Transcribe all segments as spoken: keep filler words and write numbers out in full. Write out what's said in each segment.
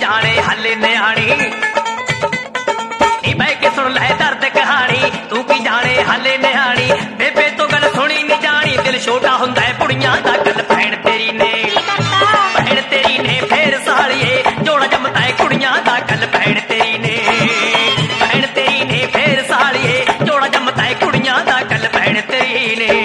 जाने हले नियाणी नी बह के सुन लै दर्द कहानी तू की जाने हले नियाणी बेबे तो गल सुनी नहीं जानी दिल छोटा हुंदा है कुड़ियां दा गल भैन तेरी ने भैन तेरी ने फेर सालिए जोड़ा जमदा है कुड़ियां दा गल भैन तेरी ने भैन तेरी ने फेर सालिए जोड़ा जमदा है कुड़ियां दा गल भैन तेरी ने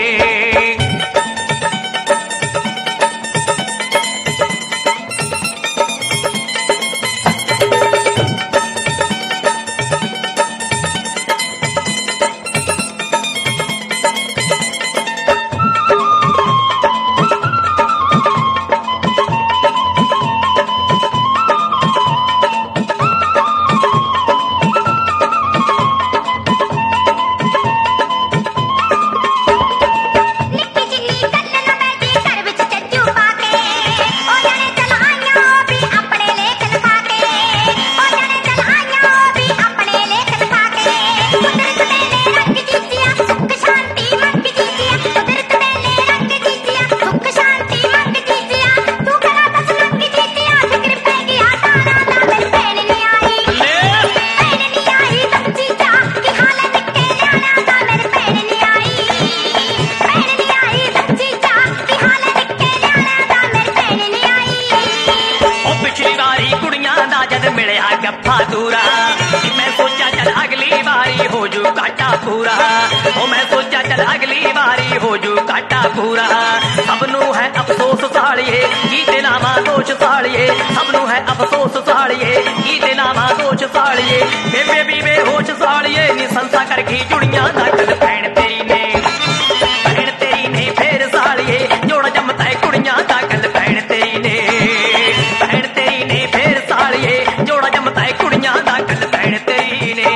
पूरा मैं सोचा चल अगली बारी हो जू काटा पूरा ओ मैं सोचा चल अगली बारी हो जू काटा पूरा सबनू है अफसोस सालिए की दिलावा दोष सालिए सबनू है अफसोस सालिए की दिलावा दोष सालिए बेबे भी बेहोश सालिए नी संसा करके जुड़ियां दा गल भैन तेरी ने भैन तेरी ने फेर सालिए जोड़ा जमदा है कुड़ियां दा गल भैन तेरी ने भैन तेरी ने फेर सालिए जोड़ा जमदा है कुड़ियां दा गल भैन तेरी ने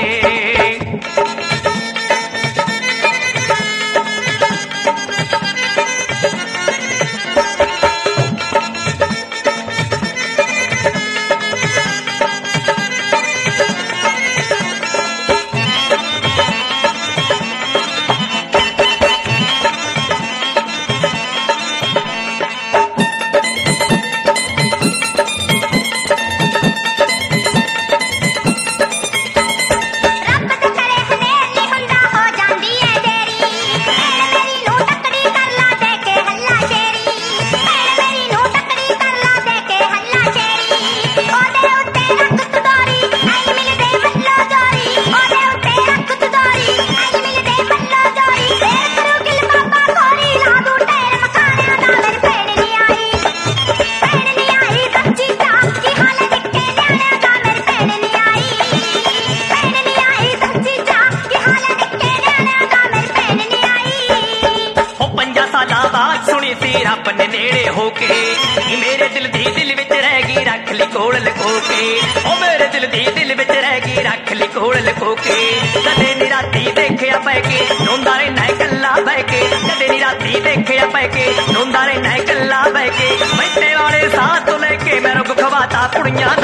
अपने नेड़े होके मेरे दिल दी दिल विच रह गई रख ली कोल लको के ओ मेरे दिल दी दिल विच रह गई रख ली कोल लको के कदे नी राती देखिया पै के रोंदा रहना कल्ला बह के कदे नी राती देखिया पै के रोंदा रहना कल्ला बह के बैठे वाले साथ तो लेके मैं रुक खवाता कुड़ियां